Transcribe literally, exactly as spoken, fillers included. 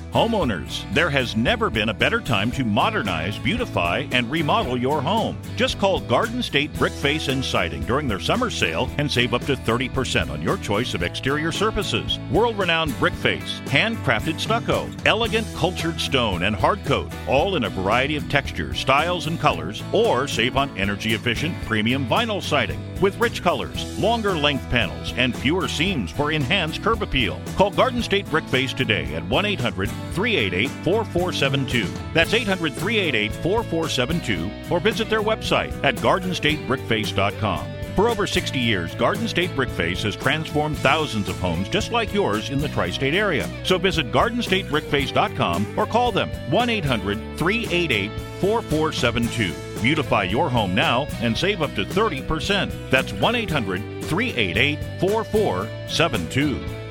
Homeowners, there has never been a better time to modernize, beautify, and remodel your home. Just call Garden State Brick Face and Siding during their summer sale and save up to thirty percent on your choice of exterior surfaces. World-renowned Brick Face, handcrafted stucco, elegant cultured stone and hard coat, all in a variety of textures, styles, and colors, or save on energy-efficient premium vinyl siding with rich colors, longer length panels, and fewer seams for enhanced curb appeal. Call Garden State Brick Face today at one eight hundred three eight eight four four seven two. That's eight hundred three eight eight four four seven two, or visit their website at garden state brick face dot com. For over sixty years, Garden State Brick Face has transformed thousands of homes just like yours in the tri-state area. So visit garden state brick face dot com or call them one eight hundred three eight eight four four seven two. Beautify your home now and save up to thirty percent. That's one eight hundred three eight eight four four seven two.